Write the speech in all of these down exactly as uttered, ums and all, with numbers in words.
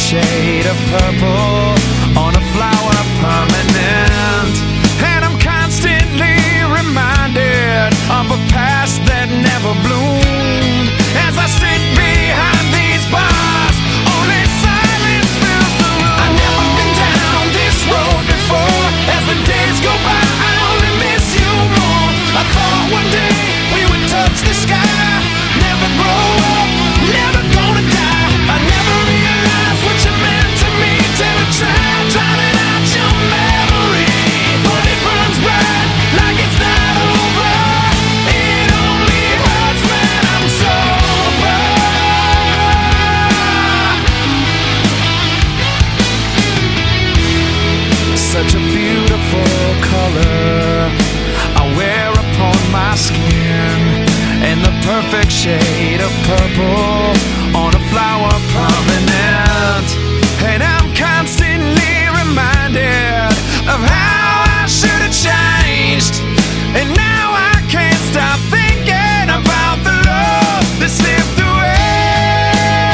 shade of purple on a flower permanent. And I'm constantly reminded of a past that never bloomed. As I sit behind these bars, only silence fills the room. I've never been down this road before. As the days go by, I only miss you more. I thought one day we would touch the sky, never grow up, never gonna die. I never realized what you meant to me till I tried drowning out your memory. But it burns bright like it's not over. It only hurts when I'm sober. Such a beautiful color I wear upon my skin, and the perfect shade of purple on a flower permanent. And I'm constantly reminded of how I should have changed, and now I can't stop thinking about the love that slipped away.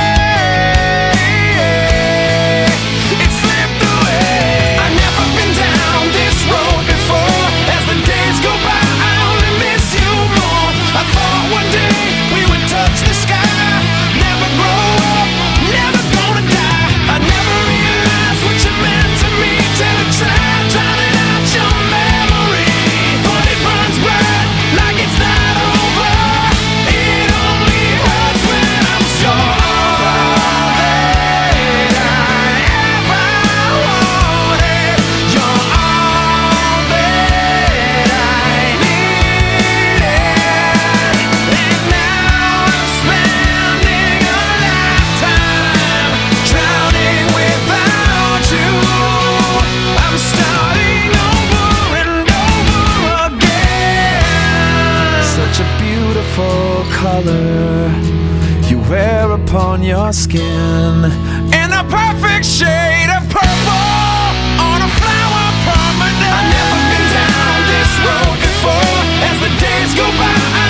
It slipped away. I've never been down this road before. As the days go by, I only miss you more. I thought one day we would touch the sky, never grow up, never gonna die. I never realized what you meant to me till I tried drowning out your memory. But it burns bright like it's not over. It only hurts when I'm sober. That I ever wanted. You're all that I needed. And now I'm spending a lifetime drowning without you. I'm starting over and over again. Such a beautiful color you wear upon your skin, and a perfect shade of purple on a flower permanent. I've never been down this road before. As the days go by,